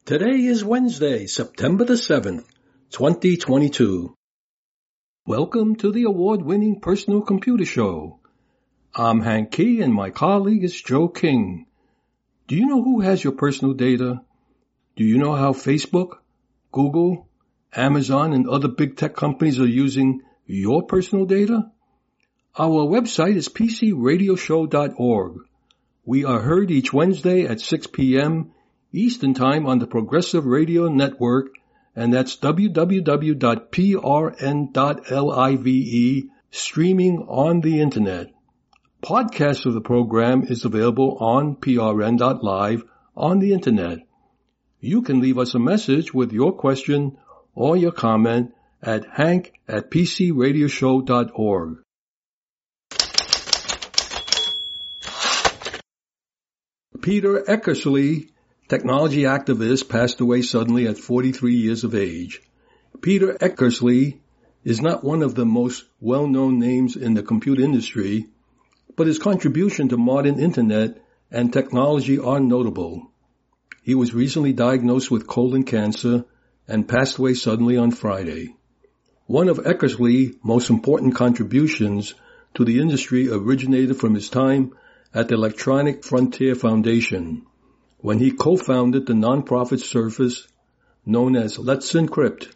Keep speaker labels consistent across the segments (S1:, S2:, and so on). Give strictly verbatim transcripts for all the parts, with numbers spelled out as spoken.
S1: Today is Wednesday, September the seventh, twenty twenty-two. Welcome to the award-winning Personal Computer Show. I'm Hank Key and my colleague is Joe King. Do you know who has your personal data? Do you know how Facebook, Google, Amazon, and other big tech companies are using your personal data? Our website is p c radio show dot org. We are heard each Wednesday at six p.m. Eastern Time on the Progressive Radio Network, and that's w w w dot p r n dot live, streaming on the Internet. Podcast of the program is available on p r n dot live on the Internet. You can leave us a message with your question or your comment at hank at p c radio show dot org. Peter Eckersley, technology activist, passed away suddenly at forty-three years of age. Peter Eckersley is not one of the most well-known names in the computer industry, but his contribution to modern Internet and technology are notable. He was recently diagnosed with colon cancer and passed away suddenly on Friday. One of Eckersley's most important contributions to the industry originated from his time at the Electronic Frontier Foundation, when he co-founded the nonprofit service known as Let's Encrypt.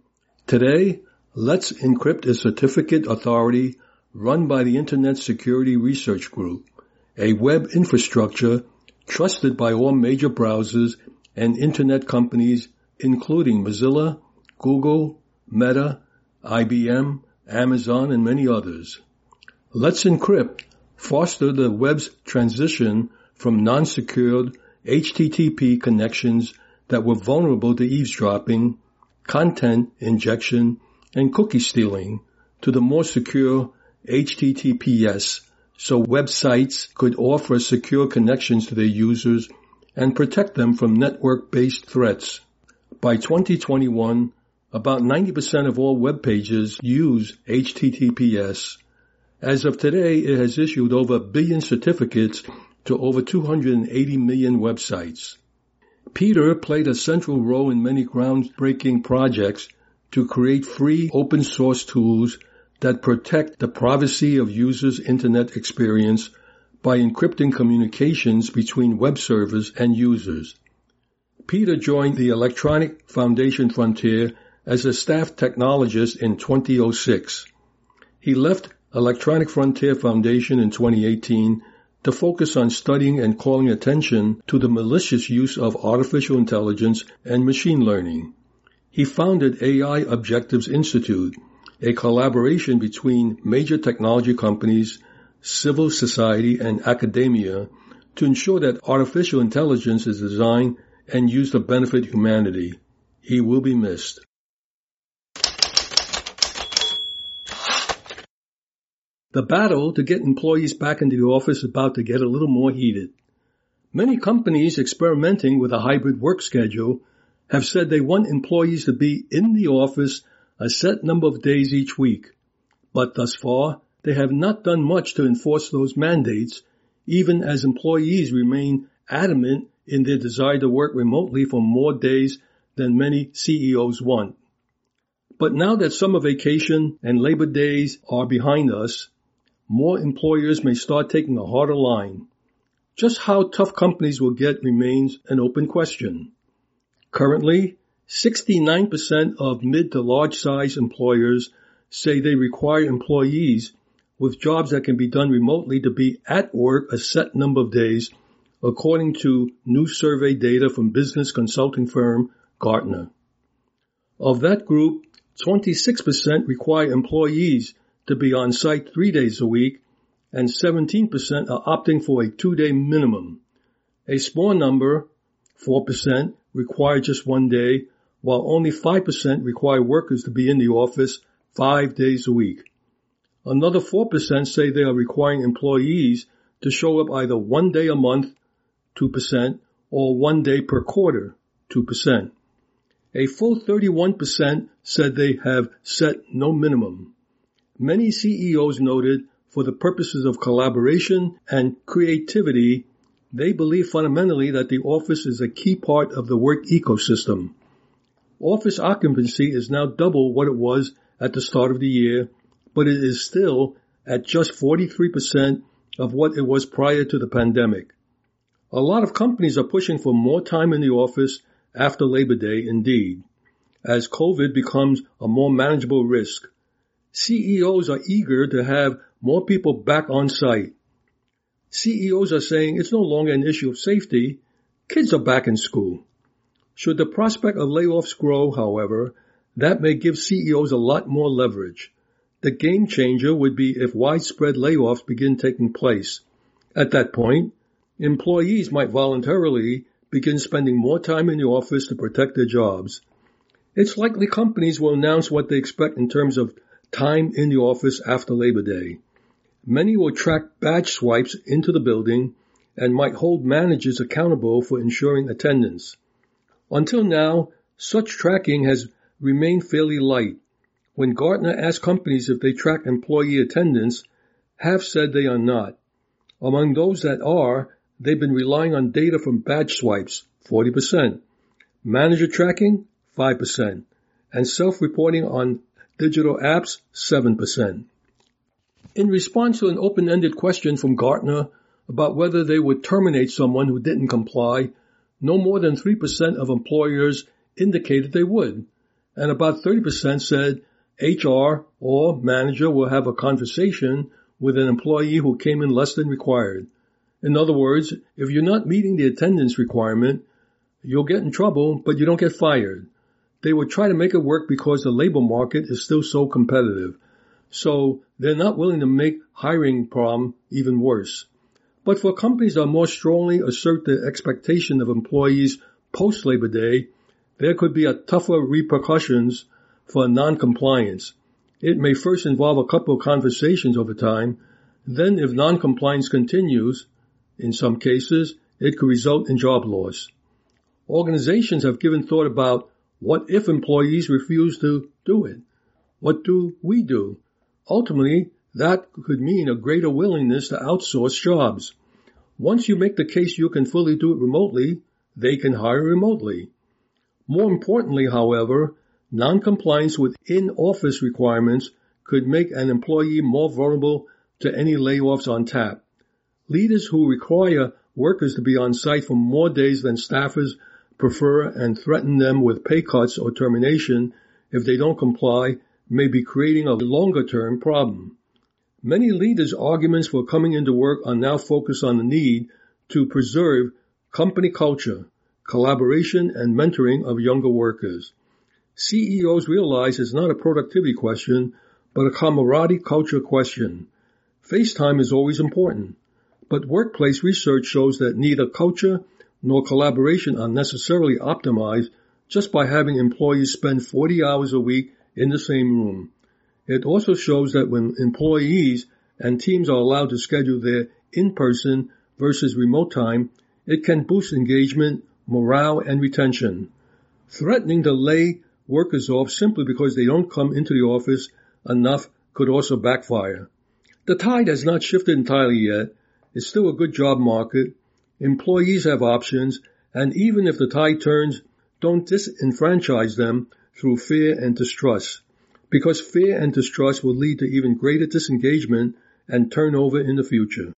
S1: Today, Let's Encrypt is a certificate authority run by the Internet Security Research Group, a web infrastructure trusted by all major browsers and Internet companies including Mozilla, Google, Meta, I B M, Amazon, and many others. Let's Encrypt fostered the web's transition from non-secured H T T P connections that were vulnerable to eavesdropping, content injection, and cookie stealing to the more secure H T T P S, so websites could offer secure connections to their users and protect them from network-based threats. By twenty twenty-one, about ninety percent of all web pages use H T T P S. As of today, it has issued over a billion certificates to over two hundred eighty million websites. Peter played a central role in many groundbreaking projects to create free open source tools that protect the privacy of users' Internet experience by encrypting communications between web servers and users. Peter joined the Electronic Foundation Frontier as a staff technologist in twenty oh six. He left Electronic Frontier Foundation in twenty eighteen to focus on studying and calling attention to the malicious use of artificial intelligence and machine learning. He founded A I Objectives Institute, a collaboration between major technology companies, civil society, and academia to ensure that artificial intelligence is designed and used to benefit humanity. He will be missed. The battle to get employees back into the office is about to get a little more heated. Many companies experimenting with a hybrid work schedule have said they want employees to be in the office a set number of days each week. But thus far, they have not done much to enforce those mandates, even as employees remain adamant in their desire to work remotely for more days than many C E Os want. But now that summer vacation and Labor Days are behind us, more employers may start taking a harder line. Just how tough companies will get remains an open question. Currently, sixty-nine percent of mid to large size employers say they require employees with jobs that can be done remotely to be at work a set number of days, according to new survey data from business consulting firm Gartner. Of that group, twenty-six percent require employees to be on site three days a week, and seventeen percent are opting for a two-day minimum. A small number, four percent, require just one day, while only five percent require workers to be in the office five days a week. Another four percent say they are requiring employees to show up either one day a month, two percent, or one day per quarter, two percent. A full thirty-one percent said they have set no minimum. Many C E Os noted for the purposes of collaboration and creativity, They believe fundamentally that the office is a key part of the work ecosystem. Office occupancy is now double what it was at the start of the year, but it is still at just forty-three percent of what it was prior to the pandemic. A lot of companies are pushing for more time in the office after Labor Day, indeed, as COVID becomes a more manageable risk. C E Os are eager to have more people back on site. C E Os are saying it's no longer an issue of safety. Kids are back in school. Should the prospect of layoffs grow, however, that may give C E Os a lot more leverage. The game changer would be if widespread layoffs begin taking place. At that point, employees might voluntarily begin spending more time in the office to protect their jobs. It's likely companies will announce what they expect in terms of time in the office after Labor Day. Many will track badge swipes into the building and might hold managers accountable for ensuring attendance. Until now, such tracking has remained fairly light. When Gartner asked companies if they track employee attendance, half said they are not. Among those that are, they've been relying on data from badge swipes, forty percent, manager tracking, five percent, and self-reporting on digital apps, seven percent. In response to an open-ended question from Gartner about whether they would terminate someone who didn't comply, no more than three percent of employers indicated they would, and about thirty percent said H R or manager will have a conversation with an employee who came in less than required. In other words, if you're not meeting the attendance requirement, you'll get in trouble, but you don't get fired. They will try to make it work because the labor market is still so competitive. So they're not willing to make hiring problem even worse. But for companies that more strongly assert the expectation of employees post-Labor Day, there could be a tougher repercussions for non-compliance. It may first involve a couple of conversations over time. Then if non-compliance continues, in some cases, it could result in job loss. Organizations have given thought about what if employees refuse to do it? What do we do? Ultimately, that could mean a greater willingness to outsource jobs. Once you make the case you can fully do it remotely, they can hire remotely. More importantly, however, non-compliance with in-office requirements could make an employee more vulnerable to any layoffs on tap. Leaders who require workers to be on site for more days than staffers prefer and threaten them with pay cuts or termination if they don't comply may be creating a longer-term problem. Many leaders' arguments for coming into work are now focused on the need to preserve company culture, collaboration, and mentoring of younger workers. C E Os realize it's not a productivity question, but a camaraderie culture question. Face time is always important, but workplace research shows that neither culture nor collaboration are necessarily optimized just by having employees spend forty hours a week in the same room. It also shows that when employees and teams are allowed to schedule their in-person versus remote time, it can boost engagement, morale, and retention. Threatening to lay workers off simply because they don't come into the office enough could also backfire. The tide has not shifted entirely yet. It's still a good job market. Employees have options, and even if the tide turns, don't disenfranchise them through fear and distrust, because fear and distrust will lead to even greater disengagement and turnover in the future.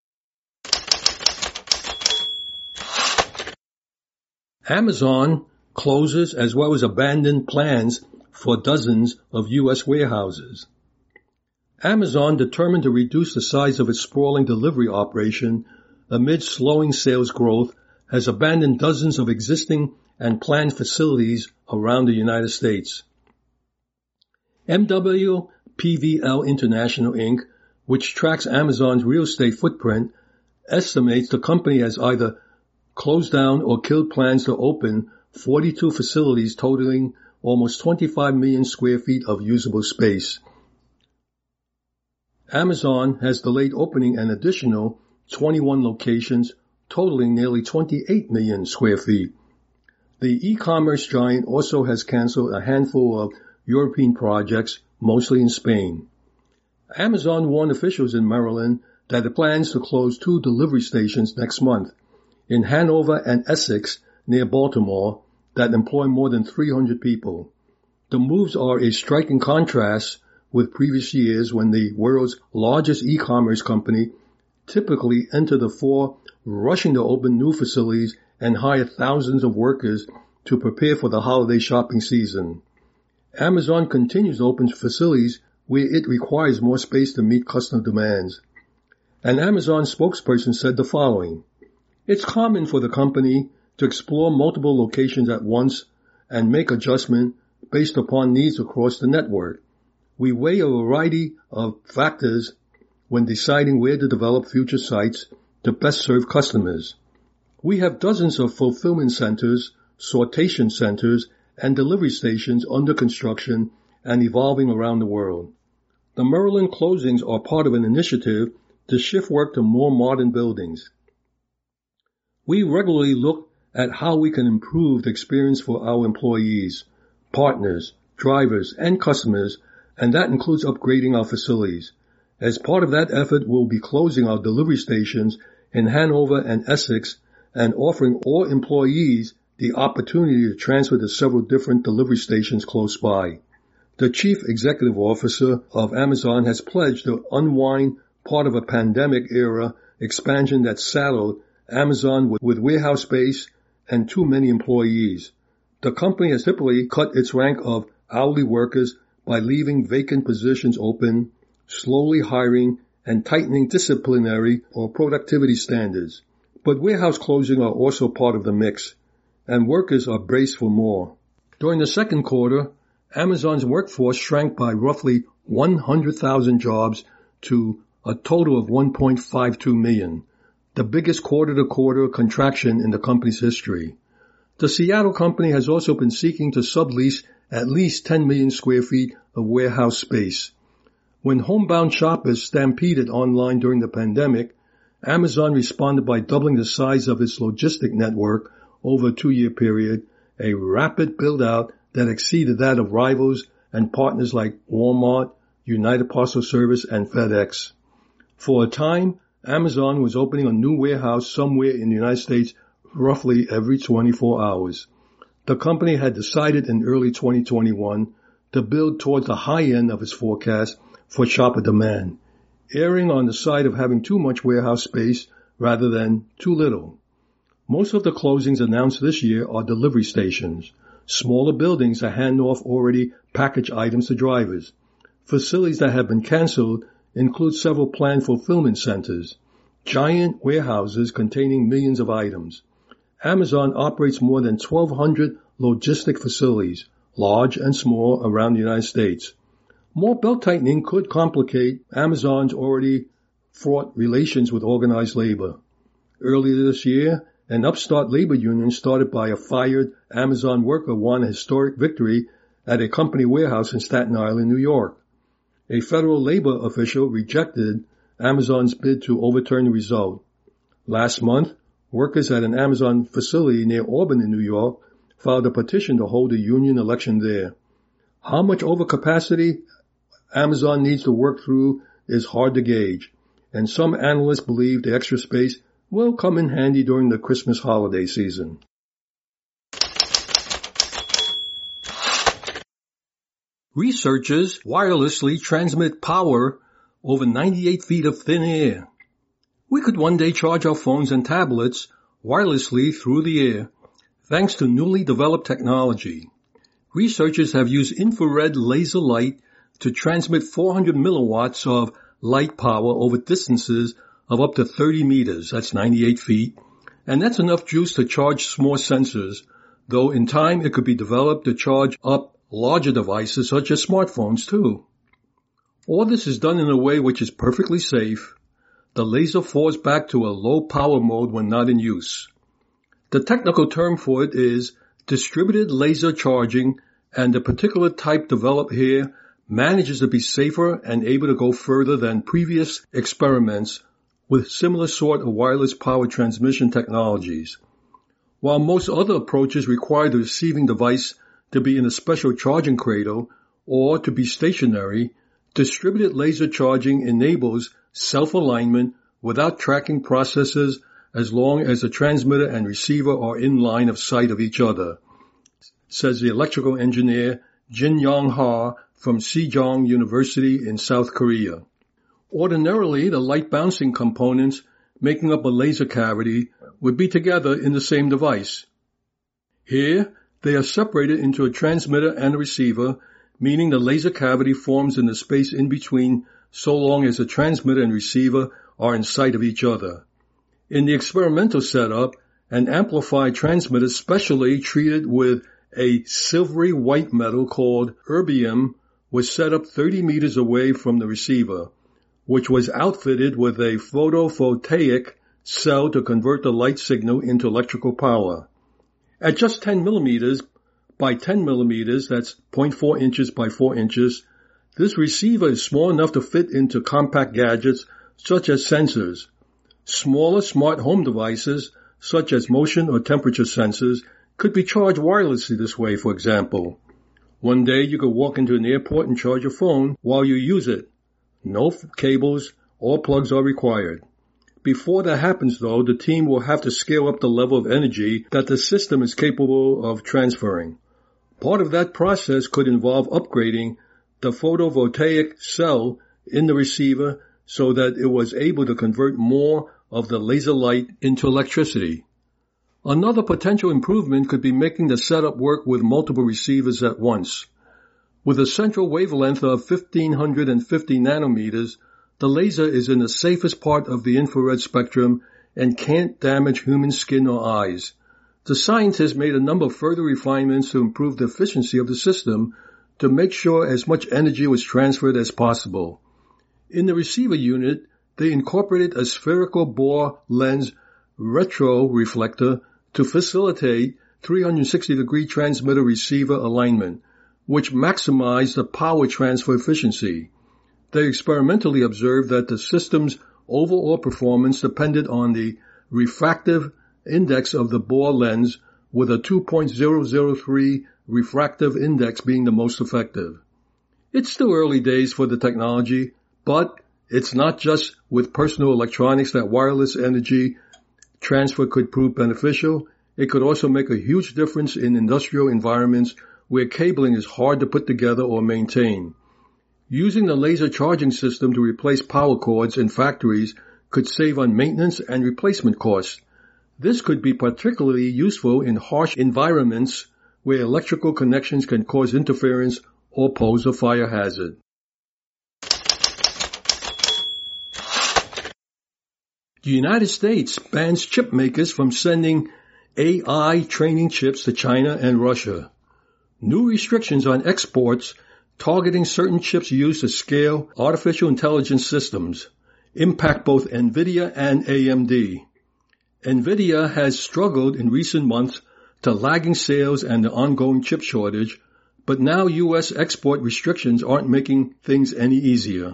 S1: Amazon closes as well as abandoned plans for dozens of U S warehouses. Amazon, determined to reduce the size of its sprawling delivery operation amid slowing sales growth, has abandoned dozens of existing and planned facilities around the United States. M W P V L International, Incorporated, which tracks Amazon's real estate footprint, estimates the company has either closed down or killed plans to open forty-two facilities totaling almost twenty-five million square feet of usable space. Amazon has delayed opening an additional twenty-one locations totaling nearly twenty-eight million square feet. The e-commerce giant also has canceled a handful of European projects, mostly in Spain. Amazon warned officials in Maryland that it plans to close two delivery stations next month, in Hanover and Essex near Baltimore that employ more than three hundred people. The moves are a striking contrast with previous years when the world's largest e-commerce company typically enter the fore, rushing to open new facilities and hire thousands of workers to prepare for the holiday shopping season. Amazon continues to open facilities where it requires more space to meet customer demands. An Amazon spokesperson said the following: "It's common for the company to explore multiple locations at once and make adjustment based upon needs across the network. We weigh a variety of factors when deciding where to develop future sites to best serve customers. We have dozens of fulfillment centers, sortation centers, and delivery stations under construction and evolving around the world. The Maryland closings are part of an initiative to shift work to more modern buildings. We regularly look at how we can improve the experience for our employees, partners, drivers, and customers, and that includes upgrading our facilities. As part of that effort, we'll be closing our delivery stations in Hanover and Essex and offering all employees the opportunity to transfer to several different delivery stations close by." The chief executive officer of Amazon has pledged to unwind part of a pandemic-era expansion that saddled Amazon with, with warehouse space and too many employees. The company has typically cut its rank of hourly workers by leaving vacant positions open, slowly hiring, and tightening disciplinary or productivity standards. But warehouse closings are also part of the mix, and workers are braced for more. During the second quarter, Amazon's workforce shrank by roughly one hundred thousand jobs to a total of one point five two million, the biggest quarter-to-quarter contraction in the company's history. The Seattle company has also been seeking to sublease at least ten million square feet of warehouse space. When homebound shoppers stampeded online during the pandemic, Amazon responded by doubling the size of its logistic network over a two-year period, a rapid build-out that exceeded that of rivals and partners like Walmart, United Parcel Service, and FedEx. For a time, Amazon was opening a new warehouse somewhere in the United States roughly every twenty-four hours. The company had decided in early twenty twenty-one to build towards the high end of its forecast for shopper demand, erring on the side of having too much warehouse space rather than too little. Most of the closings announced this year are delivery stations, smaller buildings that hand off already packaged items to drivers. Facilities that have been canceled include several planned fulfillment centers, giant warehouses containing millions of items. Amazon operates more than twelve hundred logistic facilities, large and small, around the United States. More belt-tightening could complicate Amazon's already fraught relations with organized labor. Earlier this year, an upstart labor union started by a fired Amazon worker won a historic victory at a company warehouse in Staten Island, New York. A federal labor official rejected Amazon's bid to overturn the result. Last month, workers at an Amazon facility near Albany, New York, filed a petition to hold a union election there. How much overcapacity Amazon needs to work through is hard to gauge, and some analysts believe the extra space will come in handy during the Christmas holiday season. Researchers wirelessly transmit power over ninety-eight feet of thin air. We could one day charge our phones and tablets wirelessly through the air, thanks to newly developed technology. Researchers have used infrared laser light to transmit four hundred milliwatts of light power over distances of up to thirty meters, that's ninety-eight feet, and that's enough juice to charge small sensors, though in time it could be developed to charge up larger devices such as smartphones too. All this is done in a way which is perfectly safe. The laser falls back to a low power mode when not in use. The technical term for it is distributed laser charging, and the particular type developed here manages to be safer and able to go further than previous experiments with similar sort of wireless power transmission technologies. While most other approaches require the receiving device to be in a special charging cradle or to be stationary, distributed laser charging enables self-alignment without tracking processes as long as the transmitter and receiver are in line of sight of each other, says the electrical engineer Jin Yong Ha from Sejong University in South Korea. Ordinarily, the light bouncing components making up a laser cavity would be together in the same device. Here, they are separated into a transmitter and a receiver, meaning the laser cavity forms in the space in between so long as the transmitter and receiver are in sight of each other. In the experimental setup, an amplified transmitter specially treated with a silvery white metal called erbium was set up thirty meters away from the receiver, which was outfitted with a photovoltaic cell to convert the light signal into electrical power. At just ten millimeters by ten millimeters, that's zero point four inches by four inches, this receiver is small enough to fit into compact gadgets such as sensors. Smaller smart home devices, such as motion or temperature sensors, could be charged wirelessly this way, for example. One day you could walk into an airport and charge your phone while you use it. No cables or plugs are required. Before that happens, though, the team will have to scale up the level of energy that the system is capable of transferring. Part of that process could involve upgrading the photovoltaic cell in the receiver so that it was able to convert more of the laser light into electricity. Another potential improvement could be making the setup work with multiple receivers at once. With a central wavelength of fifteen fifty nanometers, the laser is in the safest part of the infrared spectrum and can't damage human skin or eyes. The scientists made a number of further refinements to improve the efficiency of the system to make sure as much energy was transferred as possible. In the receiver unit, they incorporated a spherical Bohr lens retroreflector to facilitate three hundred sixty degree transmitter-receiver alignment, which maximized the power transfer efficiency. They experimentally observed that the system's overall performance depended on the refractive index of the Bohr lens, with a two point zero zero three refractive index being the most effective. It's still early days for the technology, but it's not just with personal electronics that wireless energy transfer could prove beneficial. It could also make a huge difference in industrial environments where cabling is hard to put together or maintain. Using the laser charging system to replace power cords in factories could save on maintenance and replacement costs. This could be particularly useful in harsh environments where electrical connections can cause interference or pose a fire hazard. The United States bans chip makers from sending A I training chips to China and Russia. New restrictions on exports targeting certain chips used to scale artificial intelligence systems impact both NVIDIA and A M D. NVIDIA has struggled in recent months to lagging sales and the ongoing chip shortage, but now U S export restrictions aren't making things any easier.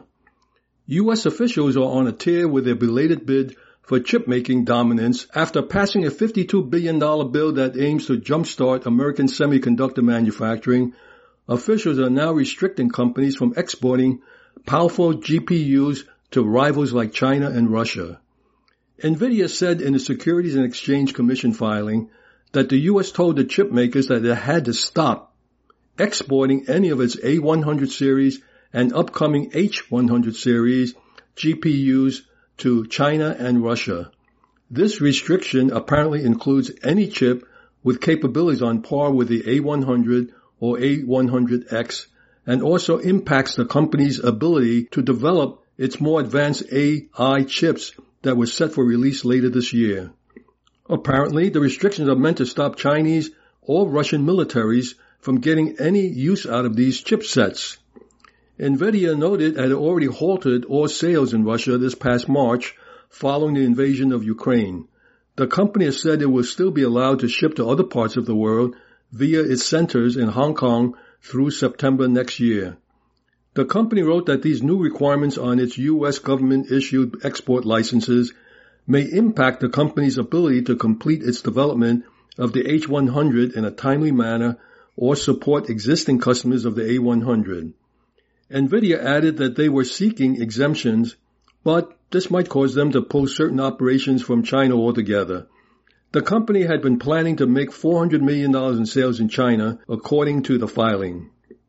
S1: U S officials are on a tear with their belated bid for chip-making dominance after passing a fifty-two billion dollars bill that aims to jumpstart American semiconductor manufacturing. Officials are now restricting companies from exporting powerful G P Us to rivals like China and Russia. NVIDIA said in the Securities and Exchange Commission filing that the U S told the chip makers that it had to stop exporting any of its A one hundred series and upcoming H one hundred series G P Us to China and Russia. This restriction apparently includes any chip with capabilities on par with the A one hundred or A one hundred X and also impacts the company's ability to develop its more advanced A I chips that were set for release later this year. Apparently, the restrictions are meant to stop Chinese or Russian militaries from getting any use out of these chipsets. NVIDIA noted that it already halted all sales in Russia this past March following the invasion of Ukraine. The company has said it will still be allowed to ship to other parts of the world via its centers in Hong Kong through September next year. The company wrote that these new requirements on its U S government-issued export licenses may impact the company's ability to complete its development of the H one hundred in a timely manner or support existing customers of the A one hundred. NVIDIA added that they were seeking exemptions, but This might cause them to pull certain operations from China altogether. The company had been planning to make four hundred million dollars in sales in China, according to the filing.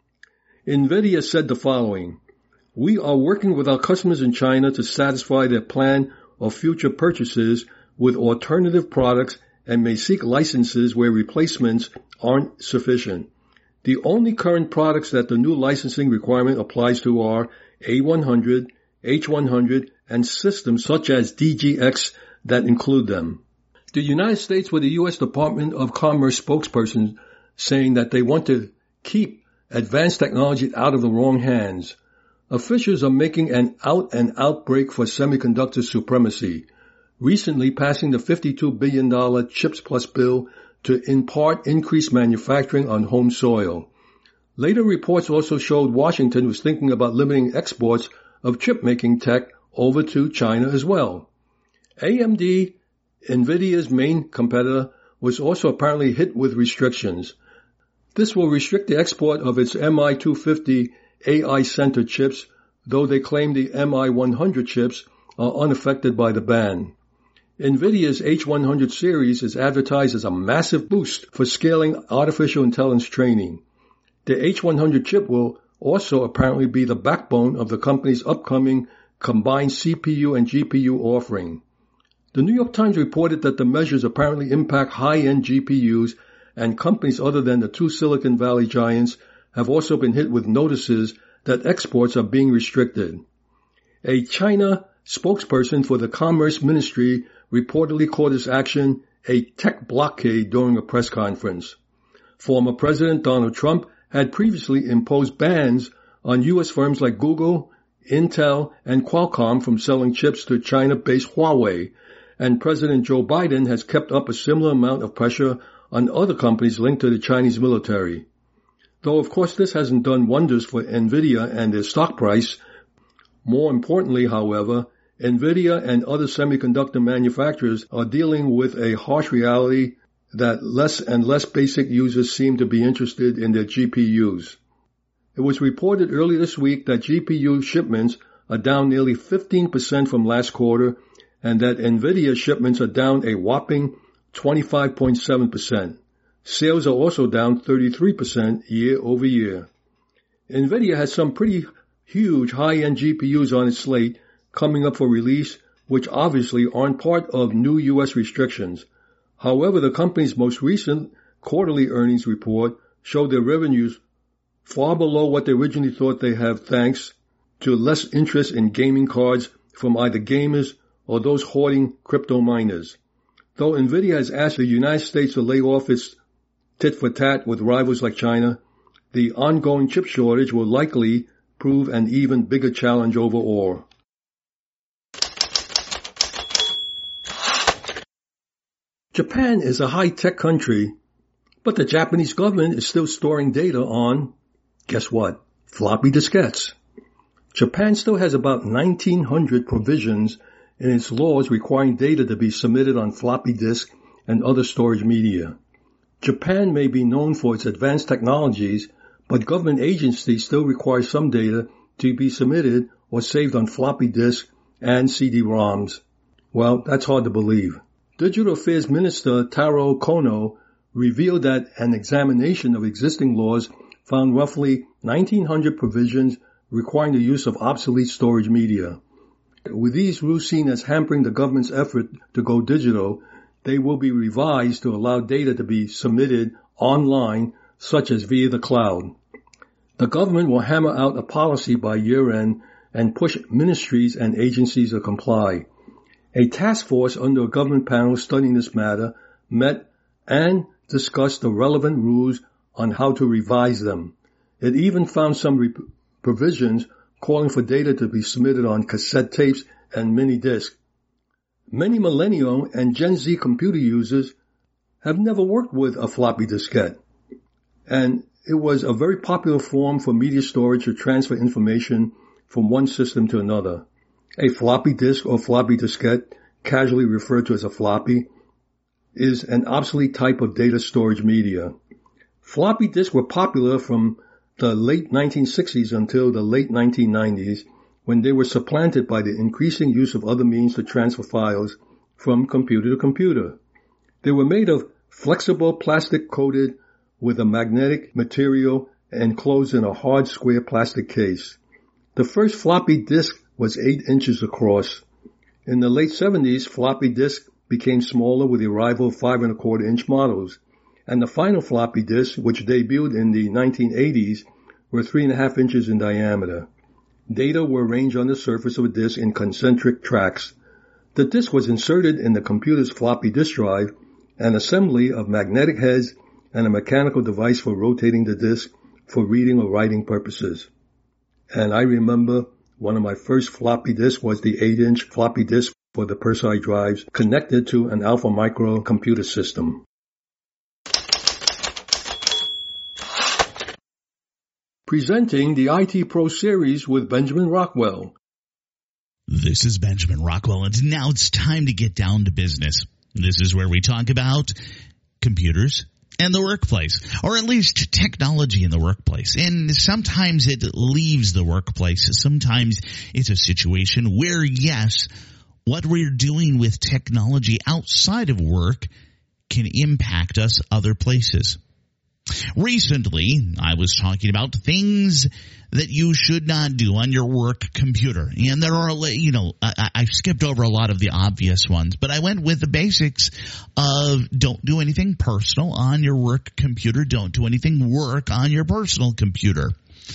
S1: NVIDIA said the following: "We are working with our customers in China to satisfy their plan of future purchases with alternative products and may seek licenses where replacements aren't sufficient. The only current products that the new licensing requirement applies to are A one hundred, H one hundred, and systems such as D G X that include them." The United States, with the U S Department of Commerce spokesperson saying that they want to keep advanced technology out of the wrong hands. Officials are making an out-and-out break for semiconductor supremacy, recently passing the fifty-two billion dollars CHIPS Plus bill to in part increase manufacturing on home soil. Later reports also showed Washington was thinking about limiting exports of chip-making tech over to China as well. A M D, NVIDIA's main competitor, was also apparently hit with restrictions. This will restrict the export of its M I two fifty A I Center chips, though they claim the M I one hundred chips are unaffected by the ban. NVIDIA's H one hundred series is advertised as a massive boost for scaling artificial intelligence training. The H one hundred chip will also apparently be the backbone of the company's upcoming combined C P U and G P U offering. The New York Times reported that the measures apparently impact high-end G P Us, and companies other than the two Silicon Valley giants have also been hit with notices that exports are being restricted. A China spokesperson for the Commerce Ministry reportedly called this action a tech blockade during a press conference. Former President Donald Trump had previously imposed bans on U S firms like Google, Intel, and Qualcomm from selling chips to China-based Huawei, and President Joe Biden has kept up a similar amount of pressure on other companies linked to the Chinese military. Though, of course, this hasn't done wonders for NVIDIA and their stock price. More importantly, however, NVIDIA and other semiconductor manufacturers are dealing with a harsh reality that less and less basic users seem to be interested in their G P Us. It was reported earlier this week that G P U shipments are down nearly fifteen percent from last quarter, and that NVIDIA shipments are down a whopping twenty-five point seven percent. Sales are also down thirty-three percent year over year. NVIDIA has some pretty huge high-end G P Us on its slate coming up for release, which obviously aren't part of new U S restrictions. However, the company's most recent quarterly earnings report showed their revenues far below what they originally thought they have, thanks to less interest in gaming cards from either gamers or those hoarding crypto miners. Though NVIDIA has asked the United States to lay off its tit-for-tat with rivals like China, the ongoing chip shortage will likely prove an even bigger challenge overall. Japan is a high-tech country, but the Japanese government is still storing data on, guess what, floppy diskettes. Japan still has about nineteen hundred provisions in its laws requiring data to be submitted on floppy disk and other storage media. Japan may be known for its advanced technologies, but government agencies still require some data to be submitted or saved on floppy disk and C D ROMs. Well, that's hard to believe. Digital Affairs Minister Taro Kono revealed that an examination of existing laws found roughly nineteen hundred provisions requiring the use of obsolete storage media. With these rules seen as hampering the government's effort to go digital, they will be revised to allow data to be submitted online, such as via the cloud. The government will hammer out a policy by year-end and push ministries and agencies to comply. A task force under a government panel studying this matter met and discussed the relevant rules on how to revise them. It even found some re- provisions calling for data to be submitted on cassette tapes and mini discs. Many millennial and Gen Z computer users have never worked with a floppy diskette, and it was a very popular form for media storage to transfer information from one system to another. A floppy disk or floppy diskette, casually referred to as a floppy, is an obsolete type of data storage media. Floppy disks were popular from the late nineteen sixties until the late nineteen nineties, when they were supplanted by the increasing use of other means to transfer files from computer to computer. They were made of flexible plastic coated with a magnetic material enclosed in a hard square plastic case. The first floppy disk was eight inches across. In the late seventies, floppy disks became smaller with the arrival of five and a quarter inch models, and the final floppy disks, which debuted in the nineteen eighties, were three and a half inches in diameter. Data were arranged on the surface of a disk in concentric tracks. The disk was inserted in the computer's floppy disk drive, an assembly of magnetic heads, and a mechanical device for rotating the disk for reading or writing purposes. And I remember one of my first floppy disks was the eight inch floppy disk for the Persi drives connected to an Alpha Micro computer system. Presenting the I T Pro series with Benjamin Rockwell.
S2: This is Benjamin Rockwell, and now it's time to get down to business. This is where we talk about computers and the workplace, or at least technology in the workplace. And sometimes it leaves the workplace. Sometimes it's a situation where, yes, what we're doing with technology outside of work can impact us other places. Recently, I was talking about things that you should not do on your work computer. And there are, you know, I, I've skipped over a lot of the obvious ones, but I went with the basics of don't do anything personal on your work computer. Don't do anything work on your personal computer.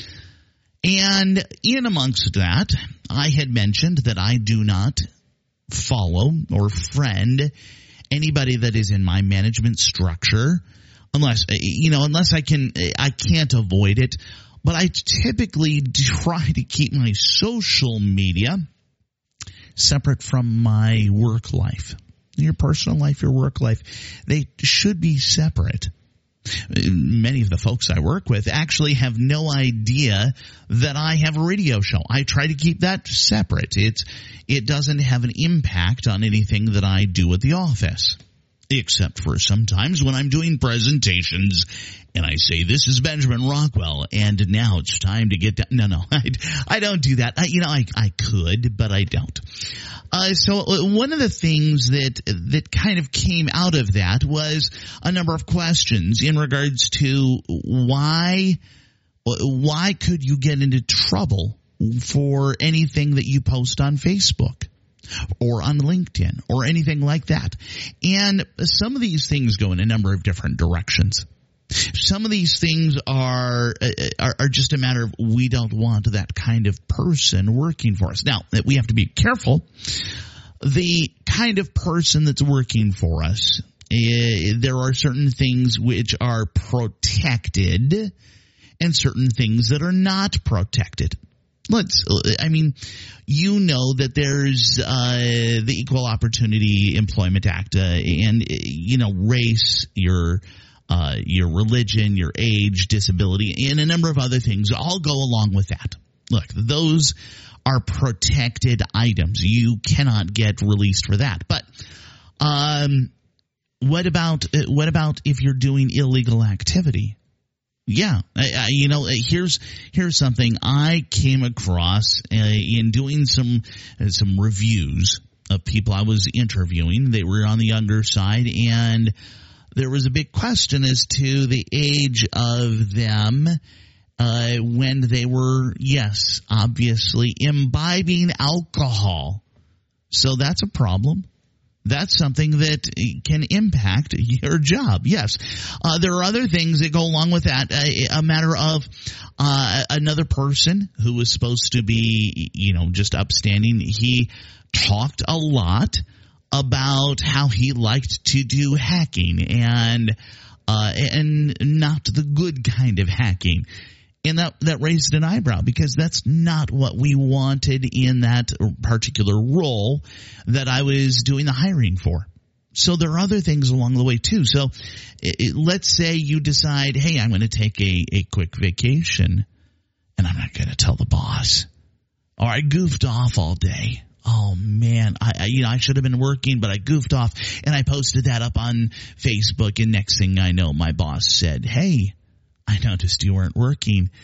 S2: And in amongst that, I had mentioned that I do not follow or friend anybody that is in my management structure. Unless, you know, unless I can, I can't avoid it. But I typically try to keep my social media separate from my work life. Your personal life, your work life, they should be separate. Many of the folks I work with actually have no idea that I have a radio show. I try to keep that separate. It's, it doesn't have an impact on anything that I do at the office. Except for sometimes when I'm doing presentations and I say, this is Benjamin Rockwell, and now it's time to get down. No, no, I, I don't do that. I, you know, I, I could, but I don't. Uh, so one of the things that, that kind of came out of that was a number of questions in regards to why, why could you get into trouble for anything that you post on Facebook or on LinkedIn or anything like that. And some of these things go in a number of different directions. Some of these things are, are are just a matter of we don't want that kind of person working for us. Now, we have to be careful. The kind of person that's working for us, uh, there are certain things which are protected and certain things that are not protected. Let's, I mean, you know that there's uh, the Equal Opportunity Employment Act, uh, and, you know, race, your uh, your religion, your age, disability, and a number of other things all go along with that. Look, those are protected items. You cannot get released for that. But um, what about what about if you're doing illegal activity? Yeah, I, I, you know, here's here's something I came across uh, in doing some uh, some reviews of people I was interviewing. They were on the younger side, and there was a big question as to the age of them uh, when they were, yes, obviously imbibing alcohol. So that's a problem. That's something that can impact your job. Yes. Uh, there are other things that go along with that. A, a matter of uh, another person who was supposed to be, you know, just upstanding. He talked a lot about how he liked to do hacking and uh, and not the good kind of hacking. And that, that raised an eyebrow because that's not what we wanted in that particular role that I was doing the hiring for. So there are other things along the way too. So it, it, let's say you decide, hey, I'm going to take a, a quick vacation and I'm not going to tell the boss. Or I goofed off all day. Oh man, I, I you know I should have been working, but I goofed off and I posted that up on Facebook. And next thing I know, my boss said, hey, I noticed you weren't working.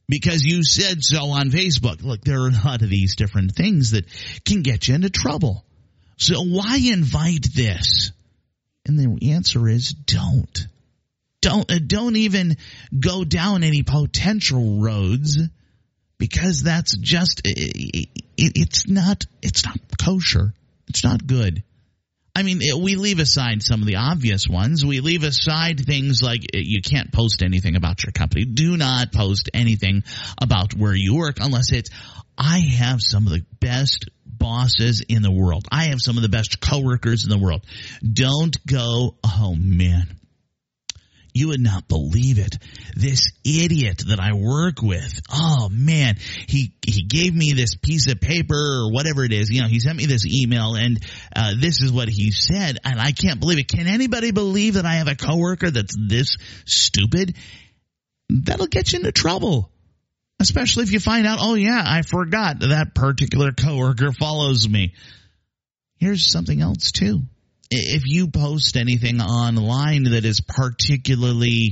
S2: because you said so on Facebook. Look, there are a lot of these different things that can get you into trouble. So why invite this? And the answer is don't. Don't, uh, don't even go down any potential roads, because that's just, it, it, it's not, it's not kosher. It's not good. I mean, it, we leave aside some of the obvious ones. We leave aside things like you can't post anything about your company. Do not post anything about where you work unless it's, I have some of the best bosses in the world. I have some of the best coworkers in the world. Don't go, oh man, you would not believe it. This idiot that I work with, oh man, he he gave me this piece of paper or whatever it is. You know, he sent me this email, and uh, this is what he said, and I can't believe it. Can anybody believe that I have a coworker that's this stupid? That'll get you into trouble. Especially if you find out, oh yeah, I forgot that particular coworker follows me. Here's something else too. If you post anything online that is particularly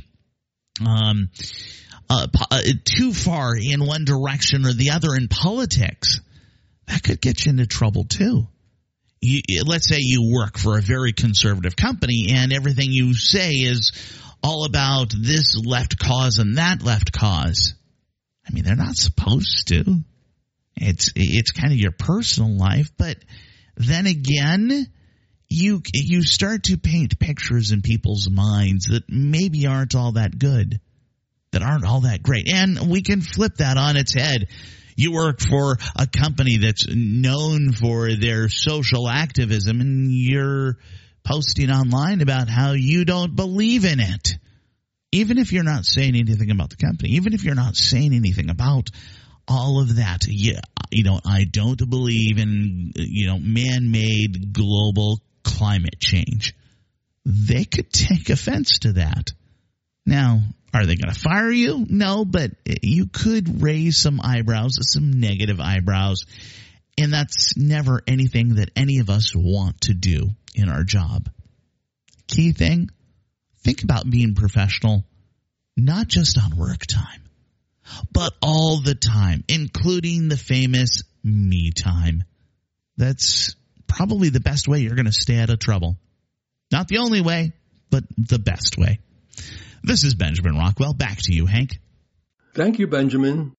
S2: um, uh, uh, too far in one direction or the other in politics, that could get you into trouble too. You, let's say you work for a very conservative company and everything you say is all about this left cause and that left cause. I mean, they're not supposed to. It's it's kind of your personal life, but then again, you you start to paint pictures in people's minds that maybe aren't all that good, that aren't all that great. And we can flip that on its head. You work for a company that's known for their social activism, and you're posting online about how you don't believe in it. Even if you're not saying anything about the company, even if you're not saying anything about all of that, yeah, you know, I don't believe in, you know, man-made global climate change. They could take offense to that. Now, are they going to fire you? No, but you could raise some eyebrows, some negative eyebrows, and that's never anything that any of us want to do in our job. Key thing, think about being professional, not just on work time, but all the time, including the famous me time. That's probably the best way you're going to stay out of trouble. Not the only way, but the best way. This is Benjamin Rockwell. Back to you, Hank.
S1: Thank you, Benjamin.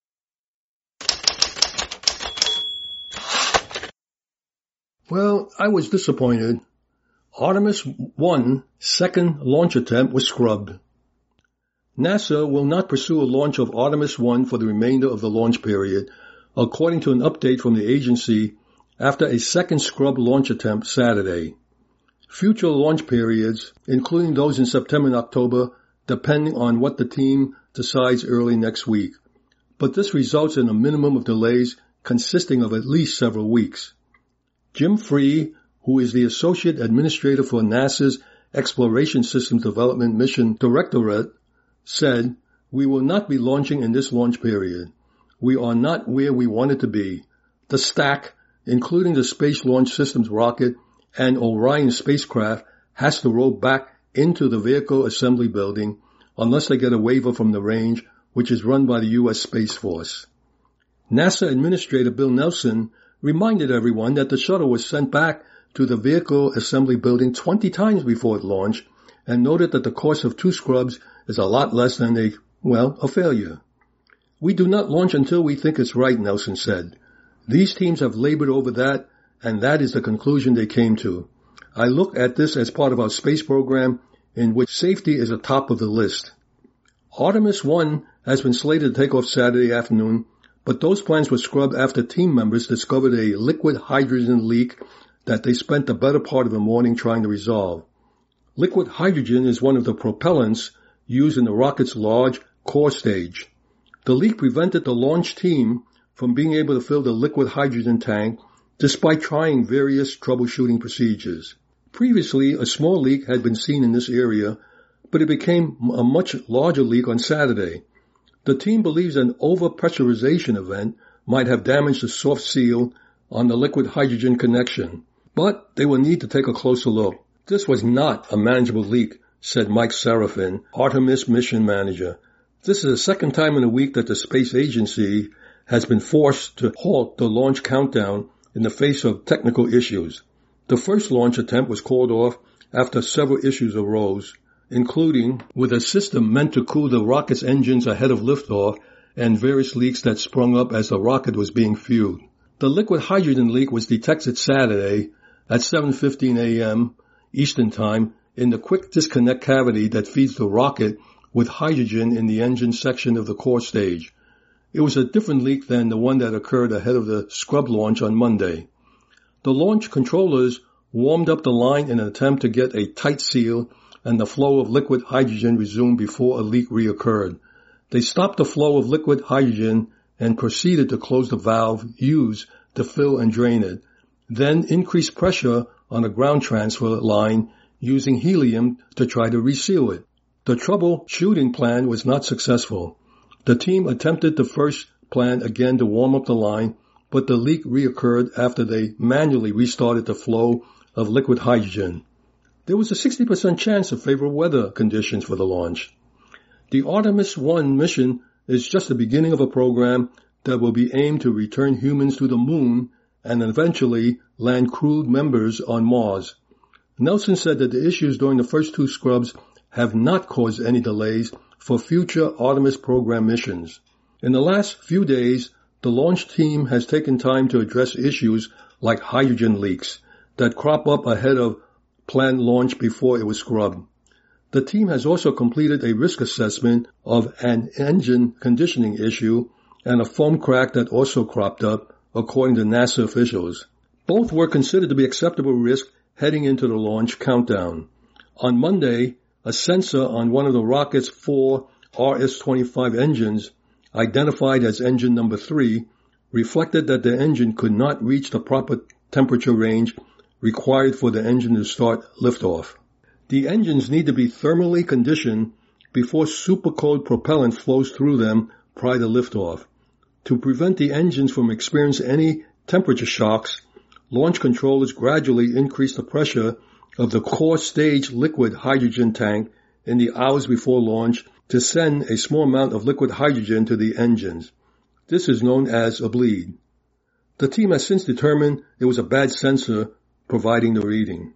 S1: Well, I was disappointed. Artemis one second launch attempt was scrubbed. NASA will not pursue a launch of Artemis one for the remainder of the launch period, according to an update from the agency after a second scrub launch attempt Saturday. Future launch periods, including those in September and October, depending on what the team decides early next week. But this results in a minimum of delays consisting of at least several weeks. Jim Free, who is the Associate Administrator for NASA's Exploration Systems Development Mission Directorate, said, "We will not be launching in this launch period. We are not where we wanted to be. The stack, including the Space Launch Systems rocket and Orion spacecraft, has to roll back into the Vehicle Assembly Building unless they get a waiver from the range, which is run by the U S Space Force." NASA Administrator Bill Nelson reminded everyone that the shuttle was sent back to the Vehicle Assembly Building twenty times before it launched, and noted that the cost of two scrubs is a lot less than a, well, a failure. "We do not launch until we think it's right," Nelson said. "These teams have labored over that, and that is the conclusion they came to. I look at this as part of our space program in which safety is atop of the list." Artemis one has been slated to take off Saturday afternoon, but those plans were scrubbed after team members discovered a liquid hydrogen leak that they spent the better part of the morning trying to resolve. Liquid hydrogen is one of the propellants used in the rocket's large core stage. The leak prevented the launch team from being able to fill the liquid hydrogen tank despite trying various troubleshooting procedures. Previously, a small leak had been seen in this area, but it became a much larger leak on Saturday. The team believes an overpressurization event might have damaged the soft seal on the liquid hydrogen connection, but they will need to take a closer look. "This was not a manageable leak," said Mike Serafin, Artemis mission manager. This is the second time in a week that the space agency has been forced to halt the launch countdown in the face of technical issues. The first launch attempt was called off after several issues arose, including with a system meant to cool the rocket's engines ahead of liftoff and various leaks that sprung up as the rocket was being fueled. The liquid hydrogen leak was detected Saturday at seven fifteen a.m. Eastern Time in the quick disconnect cavity that feeds the rocket with hydrogen in the engine section of the core stage. It was a different leak than the one that occurred ahead of the scrub launch on Monday. The launch controllers warmed up the line in an attempt to get a tight seal and the flow of liquid hydrogen resumed before a leak reoccurred. They stopped the flow of liquid hydrogen and proceeded to close the valve used to fill and drain it, then increased pressure on a ground transfer line using helium to try to reseal it. The troubleshooting plan was not successful. The team attempted the first plan again to warm up the line, but the leak reoccurred after they manually restarted the flow of liquid hydrogen. There was a sixty percent chance of favorable weather conditions for the launch. The Artemis one mission is just the beginning of a program that will be aimed to return humans to the moon and eventually land crewed members on Mars. Nelson said that the issues during the first two scrubs have not caused any delays for future Artemis program missions. In the last few days, the launch team has taken time to address issues like hydrogen leaks that crop up ahead of planned launch before it was scrubbed. The team has also completed a risk assessment of an engine conditioning issue and a foam crack that also cropped up, according to NASA officials. Both were considered to be acceptable risk heading into the launch countdown. On Monday, a sensor on one of the rocket's four R S twenty-five engines, identified as engine number three, reflected that the engine could not reach the proper temperature range required for the engine to start liftoff. The engines need to be thermally conditioned before supercold propellant flows through them prior to liftoff. To prevent the engines from experiencing any temperature shocks, launch controllers gradually increase the pressure of the core stage liquid hydrogen tank in the hours before launch to send a small amount of liquid hydrogen to the engines. This is known as a bleed. The team has since determined it was a bad sensor providing the reading.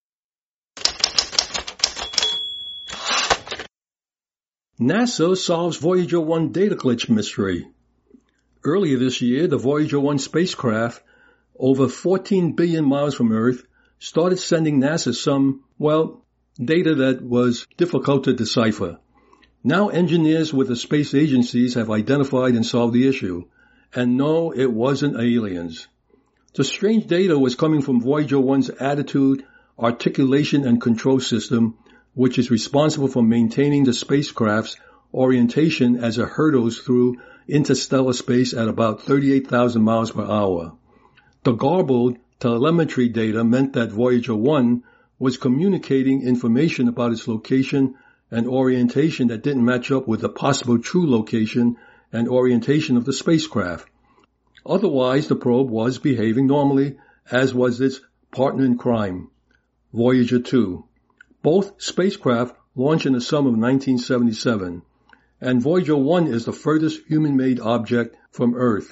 S1: NASA solves Voyager one data glitch mystery. Earlier this year, the Voyager one spacecraft, over fourteen billion miles from Earth, started sending NASA some, well, data that was difficult to decipher. Now engineers with the space agencies have identified and solved the issue. And no, it wasn't aliens. The strange data was coming from Voyager one's attitude, articulation, and control system, which is responsible for maintaining the spacecraft's orientation as it hurtles through interstellar space at about thirty-eight thousand miles per hour. The garbled telemetry data meant that Voyager one was communicating information about its location and orientation that didn't match up with the possible true location and orientation of the spacecraft. Otherwise, the probe was behaving normally, as was its partner in crime, Voyager two. Both spacecraft launched in the summer of nineteen seventy-seven, and Voyager one is the furthest human-made object from Earth.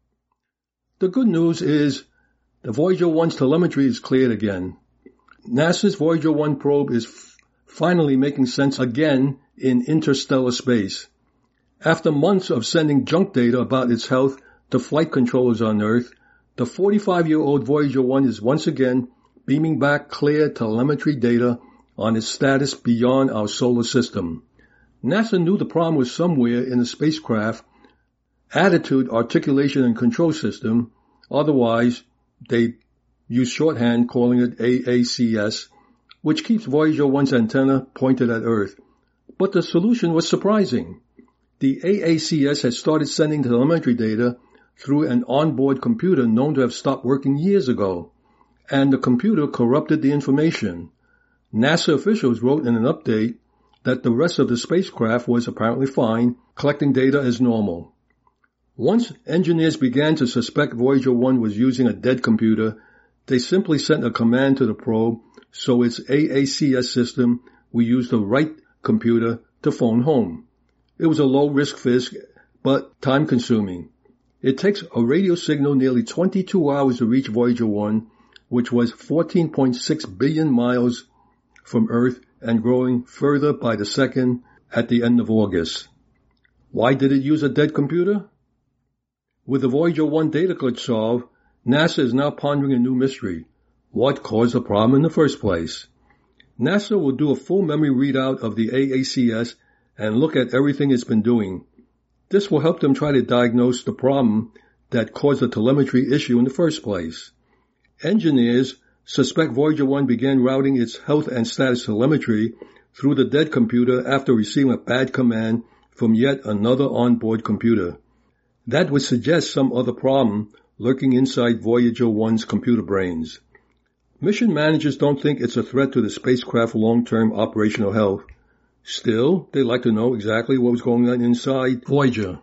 S1: The good news is the Voyager one's telemetry is cleared again. NASA's Voyager one probe is f- finally making sense again in interstellar space. After months of sending junk data about its health to flight controllers on Earth, the forty-five-year-old Voyager one is once again beaming back clear telemetry data on its status beyond our solar system. NASA knew the problem was somewhere in the spacecraft attitude, articulation, and control system. Otherwise, they use shorthand calling it A A C S, which keeps Voyager one's antenna pointed at Earth. But the solution was surprising. The A A C S had started sending telemetry data through an onboard computer known to have stopped working years ago, and the computer corrupted the information. NASA officials wrote in an update that the rest of the spacecraft was apparently fine, collecting data as normal. Once engineers began to suspect Voyager one was using a dead computer, they simply sent a command to the probe so its A A C S system will use the right computer to phone home. It was a low-risk fish, but time-consuming. It takes a radio signal nearly twenty-two hours to reach Voyager one, which was fourteen point six billion miles from Earth and growing further by the second at the end of August. Why did it use a dead computer? With the Voyager one data glitch solved, NASA is now pondering a new mystery. What caused the problem in the first place? NASA will do a full memory readout of the A A C S and look at everything it's been doing. This will help them try to diagnose the problem that caused the telemetry issue in the first place. Engineers suspect Voyager one began routing its health and status telemetry through the dead computer after receiving a bad command from yet another onboard computer. That would suggest some other problem lurking inside Voyager one's computer brains. Mission managers don't think it's a threat to the spacecraft's long-term operational health. Still, they like to know exactly what was going on inside Voyager.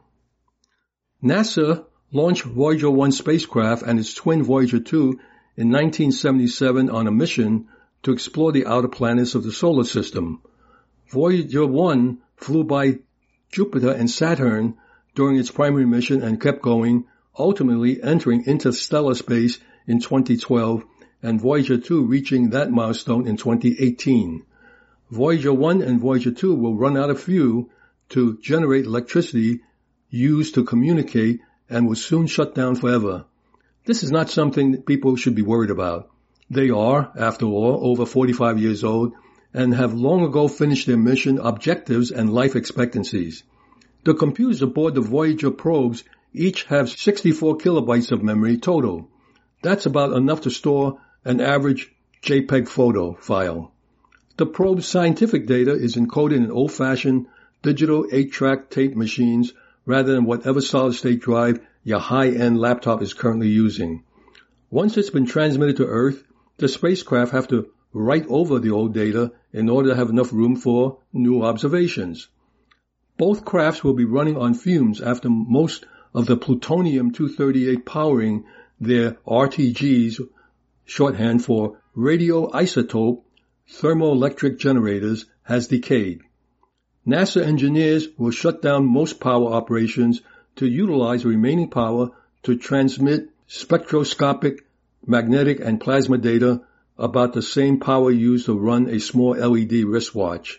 S1: NASA launched Voyager one spacecraft and its twin Voyager two in nineteen seventy-seven on a mission to explore the outer planets of the solar system. Voyager one flew by Jupiter and Saturn during its primary mission and kept going, ultimately entering interstellar space in twenty twelve and Voyager two reaching that milestone in twenty eighteen. Voyager one and Voyager two will run out of fuel to generate electricity used to communicate and will soon shut down forever. This is not something that people should be worried about. They are, after all, over forty-five years old and have long ago finished their mission objectives and life expectancies. The computers aboard the Voyager probes each have sixty-four kilobytes of memory total. That's about enough to store an average JPEG photo file. The probe's scientific data is encoded in old-fashioned digital eight-track tape machines rather than whatever solid-state drive your high-end laptop is currently using. Once it's been transmitted to Earth, the spacecraft have to write over the old data in order to have enough room for new observations. Both crafts will be running on fumes after most of the plutonium two thirty-eight powering their R T Gs, shorthand for radioisotope thermoelectric generators, has decayed. NASA engineers will shut down most power operations to utilize the remaining power to transmit spectroscopic, magnetic, and plasma data about the same power used to run a small L E D wristwatch.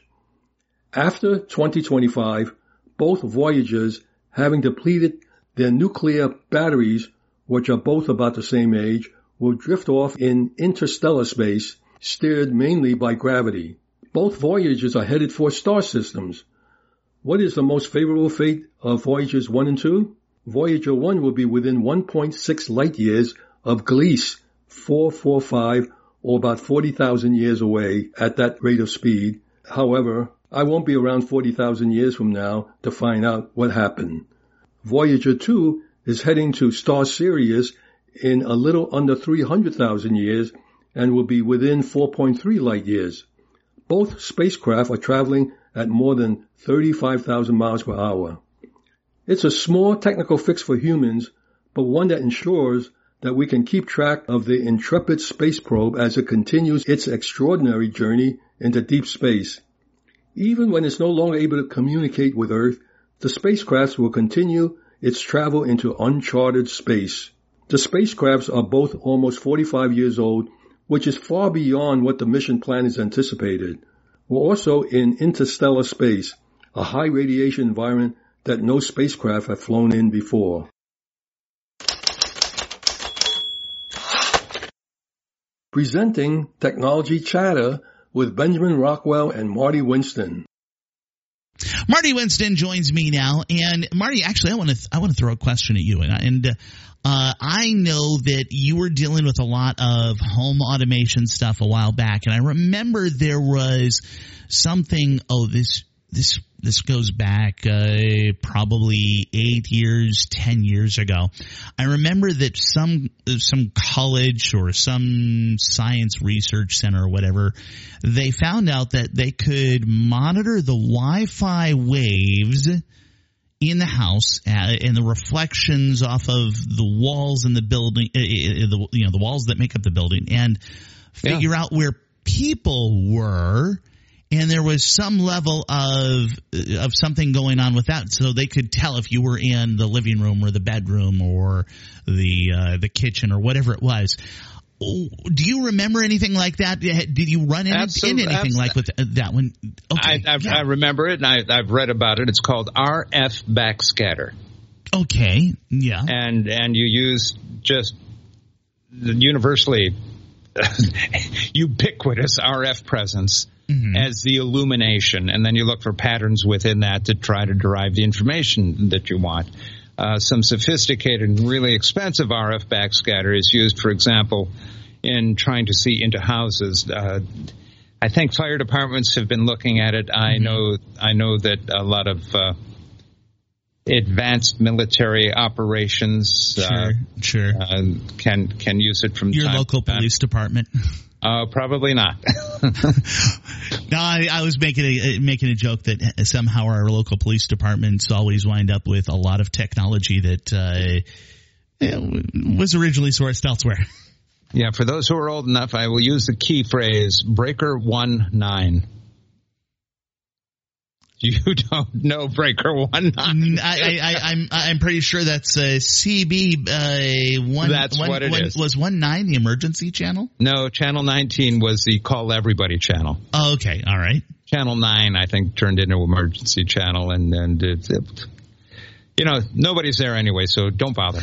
S1: After twenty twenty-five, both Voyagers, having depleted their nuclear batteries, which are both about the same age, will drift off in interstellar space, steered mainly by gravity. Both Voyagers are headed for star systems. What is the most favorable fate of Voyagers one and two? Voyager one will be within one point six light years of Gliese four forty-five, or about forty thousand years away at that rate of speed. However, I won't be around forty thousand years from now to find out what happened. Voyager two is heading to star Sirius in a little under three hundred thousand years and will be within four point three light years. Both spacecraft are traveling at more than thirty-five thousand miles per hour. It's a small technical fix for humans, but one that ensures that we can keep track of the Intrepid space probe as it continues its extraordinary journey into deep space. Even when it's no longer able to communicate with Earth, the spacecraft will continue its travel into uncharted space. The spacecrafts are both almost forty-five years old, which is far beyond what the mission planners anticipated. We're also in interstellar space, a high radiation environment that no spacecraft have flown in before. Presenting Technology Chatter with Benjamin Rockwell and Marty Winston.
S2: Marty Winston joins me now, and Marty, actually, I want to I want to throw a question at you, and and uh, I know that you were dealing with a lot of home automation stuff a while back, and I remember there was something. Oh, this this this goes back uh, probably eight years, ten years ago. I remember that some some college or some science research center or whatever, they found out that they could monitor the Wi-Fi waves in the house uh, and the reflections off of the walls in the building, uh, the you know the walls that make up the building, and figure yeah. out where people were. and there was some level of of something going on with that, so they could tell if you were in the living room or the bedroom or the uh, the kitchen or whatever it was. Do you remember anything like that? Did you run in, in anything like with that one? Okay,
S3: I, I, yeah. I remember it, and I, I've read about it. It's called R F backscatter.
S2: Okay, yeah.
S3: And and you use just the universally ubiquitous R F presence mm-hmm. as the illumination, and then you look for patterns within that to try to derive the information that you want. Uh, some sophisticated and really expensive R F backscatter is used, for example, in trying to see into houses. Uh, I think fire departments have been looking at it. I mm-hmm. know I know that a lot of uh, advanced military operations
S2: sure,
S3: uh,
S2: sure.
S3: Uh, can can use it from
S2: your
S3: time
S2: local
S3: to time.
S2: Police department.
S3: Uh, probably not.
S2: No, I, I was making a making a joke that somehow our local police departments always wind up with a lot of technology that uh, was originally sourced elsewhere.
S3: Yeah, for those who are old enough, I will use the key phrase Breaker one nine. You don't know Breaker one nine.
S2: I, I, I'm I'm pretty sure that's uh, C B uh, one.
S3: That's
S2: one,
S3: what it
S2: one,
S3: is.
S2: Was one nine the emergency channel?
S3: No, Channel nineteen was the Call Everybody channel.
S2: Oh, okay, all right.
S3: Channel nine, I think, turned into emergency channel, and and it, it, you know nobody's there anyway, so don't bother.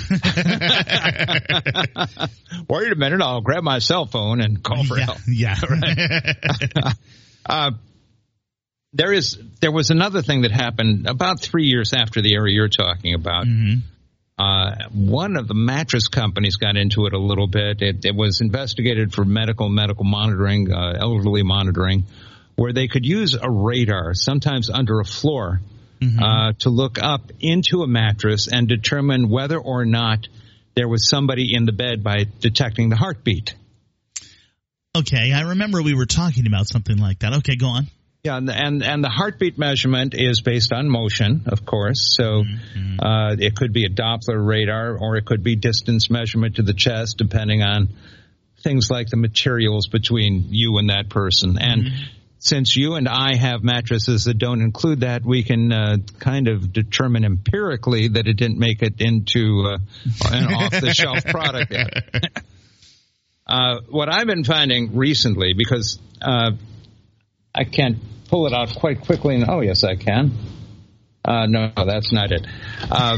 S3: Wait a minute, I'll grab my cell phone and call for
S2: yeah,
S3: help.
S2: Yeah,
S3: right. uh, There is, there was another thing that happened about three years after the era you're talking about.
S2: Mm-hmm.
S3: Uh, one of the mattress companies got into it a little bit. It, it was investigated for medical, medical monitoring, uh, elderly monitoring, where they could use a radar, sometimes under a floor, mm-hmm. uh, to look up into a mattress and determine whether or not there was somebody in the bed by detecting the heartbeat.
S2: Okay, I remember we were talking about something like that. Okay, go on.
S3: Yeah, and, and and the heartbeat measurement is based on motion, of course. So mm-hmm. uh, it could be a Doppler radar, or it could be distance measurement to the chest, depending on things like the materials between you and that person. And mm-hmm. since you and I have mattresses that don't include that, we can uh, kind of determine empirically that it didn't make it into uh, an off-the-shelf product yet. uh, what I've been finding recently, because uh, I can't pull it out quite quickly. And, oh, yes, I can. Uh, no, that's not it. Uh,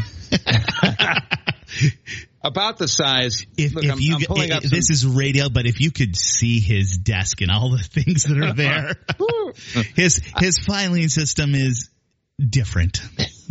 S3: about the size.
S2: If,
S3: look,
S2: if
S3: I'm,
S2: you,
S3: I'm pulling
S2: if,
S3: up
S2: this
S3: some,
S2: is radio, but if you could see his desk and all the things that are there, his his filing system is different.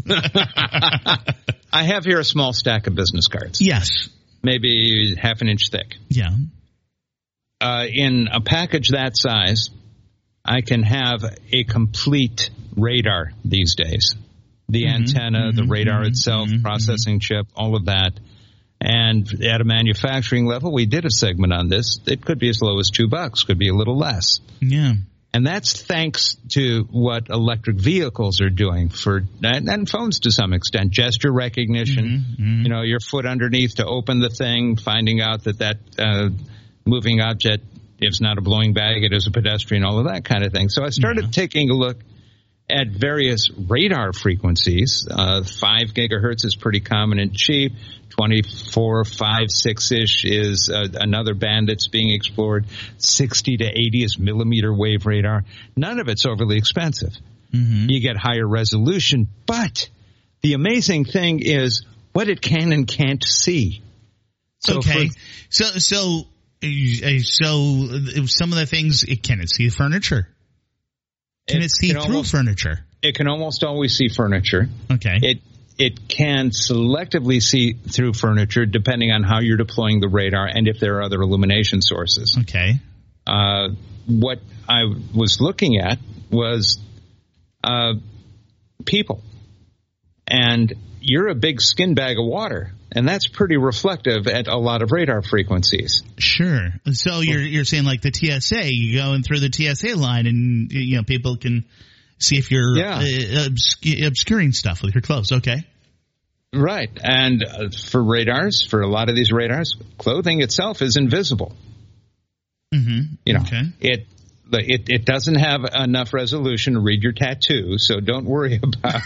S3: I have here a small stack of business cards.
S2: Yes.
S3: Maybe half an inch thick.
S2: Yeah.
S3: Uh, in a package that size, I can have a complete radar these days. The mm-hmm, antenna, mm-hmm, the radar mm-hmm, itself, mm-hmm, processing mm-hmm. chip, all of that. And at a manufacturing level, we did a segment on this. It could be as low as two bucks, could be a little less.
S2: Yeah.
S3: And that's thanks to what electric vehicles are doing for, and, and phones to some extent, gesture recognition, mm-hmm, mm-hmm. you know, your foot underneath to open the thing, finding out that that uh, moving object is not a blowing bag, it is a pedestrian, all of that kind of thing. So I started yeah. taking a look at various radar frequencies. Uh, five gigahertz is pretty common and cheap. twenty-four, five, six-ish is uh, another band that's being explored. sixty to eighty is millimeter wave radar. None of it's overly expensive. Mm-hmm. You get higher resolution, but the amazing thing is what it can and can't see.
S2: So okay, for, so so so some of the things it can it see furniture? Can it, it see can through
S3: almost,
S2: furniture?
S3: It can almost always see furniture.
S2: Okay.
S3: It it can selectively see through furniture depending on how you're deploying the radar and if there are other illumination sources.
S2: Okay.
S3: Uh, what I was looking at was uh, people. And you're a big skin bag of water, and that's pretty reflective at a lot of radar frequencies.
S2: Sure. So you're you're saying like the T S A, you go in through the T S A line, and you know people can see if you're
S3: yeah.
S2: uh, obsc- obscuring stuff with your clothes. Okay.
S3: Right. And uh, for radars, for a lot of these radars, clothing itself is invisible.
S2: Mm-hmm.
S3: You know,
S2: okay.
S3: it It, it doesn't have enough resolution to read your tattoo, so don't worry about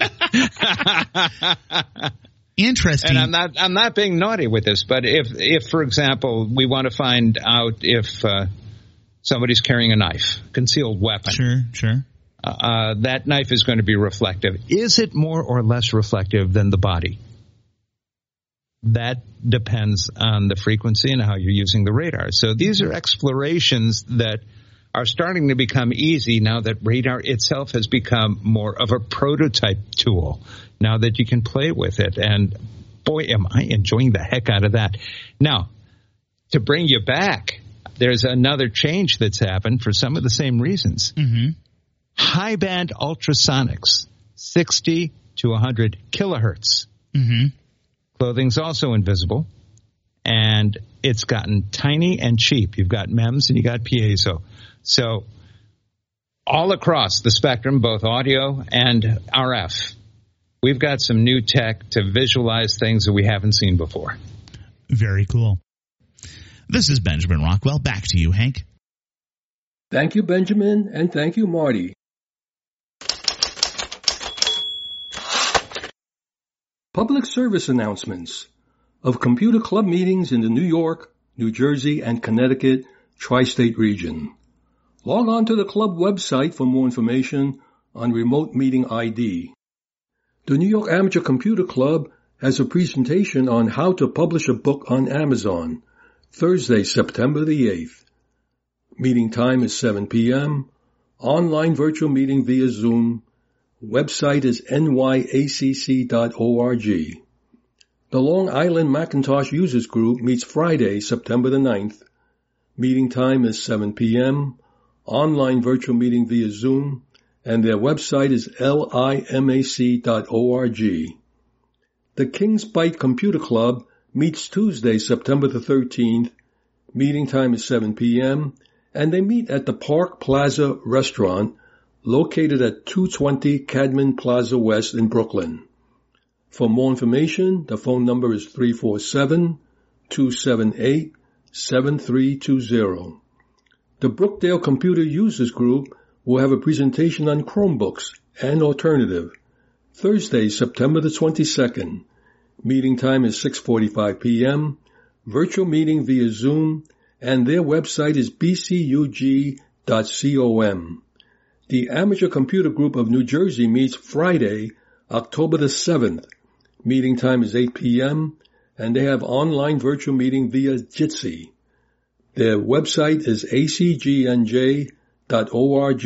S3: that.
S2: Interesting.
S3: And I'm not I'm not being naughty with this, but if, if for example, we want to find out if uh, somebody's carrying a knife, concealed weapon.
S2: Sure, sure.
S3: Uh, that knife is going to be reflective. Is it more or less reflective than the body? That depends on the frequency and how you're using the radar. So these are explorations that are starting to become easy now that radar itself has become more of a prototype tool, now that you can play with it. And boy, am I enjoying the heck out of that. Now, to bring you back, there's another change that's happened for some of the same reasons.
S2: Mm-hmm.
S3: High band ultrasonics, sixty to one hundred kilohertz.
S2: Mm-hmm.
S3: Clothing's also invisible, and it's gotten tiny and cheap. You've got MEMS and you got piezo. So all across the spectrum, both audio and R F, we've got some new tech to visualize things that we haven't seen before.
S2: Very cool. This is Benjamin Rockwell. Back to you, Hank.
S1: Thank you, Benjamin, and thank you, Marty. Public service announcements of computer club meetings in the New York, New Jersey, and Connecticut tri-state region. Log on to the club website for more information on remote meeting I D. The New York Amateur Computer Club has a presentation on how to publish a book on Amazon, Thursday, September the eighth. Meeting time is seven p.m. Online virtual meeting via Zoom. Website is N Y A C C dot org. The Long Island Macintosh Users Group meets Friday, September the ninth. Meeting time is seven p.m. Online virtual meeting via Zoom, and their website is L I M A C dot org. The Kings Bite Computer Club meets Tuesday, September the thirteenth. Meeting time is seven p.m. and they meet at the Park Plaza Restaurant, located at two twenty Cadman Plaza West in Brooklyn. For more information, the phone number is three four seven, two seven eight, seven three two zero. The Brookdale Computer Users Group will have a presentation on Chromebooks and alternative, Thursday, September the twenty-second. Meeting time is six forty-five p.m. Virtual meeting via Zoom, and their website is b c u g dot com. The Amateur Computer Group of New Jersey meets Friday, October the seventh. Meeting time is eight p.m., and they have online virtual meeting via Jitsi. Their website is a c g n j dot org.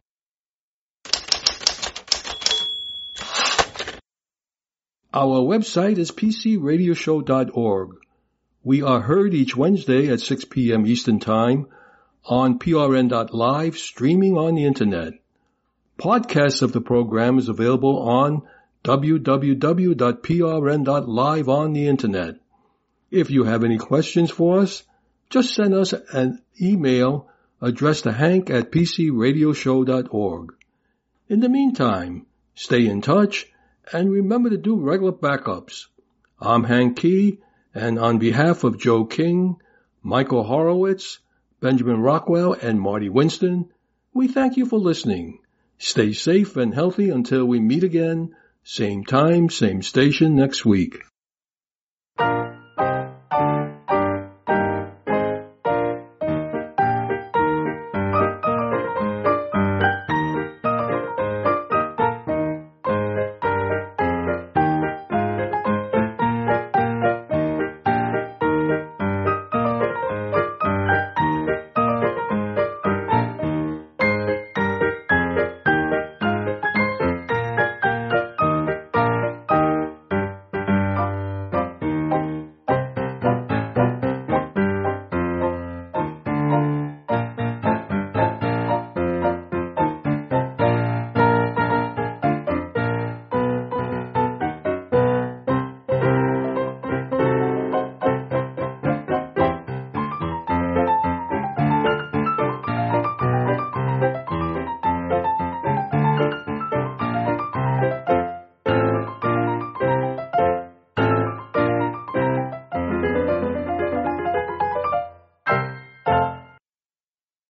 S1: Our website is p c radio show dot org. We are heard each Wednesday at six p.m. Eastern Time on p r n dot live, streaming on the Internet. Podcasts of the program is available on w w w dot p r n dot live on the Internet. If you have any questions for us, just send us an email addressed to hank at p c radio show dot org. In the meantime, stay in touch and remember to do regular backups. I'm Hank Key, and on behalf of Joe King, Michael Horowitz, Benjamin Rockwell, and Marty Winston, we thank you for listening. Stay safe and healthy until we meet again, same time, same station next week.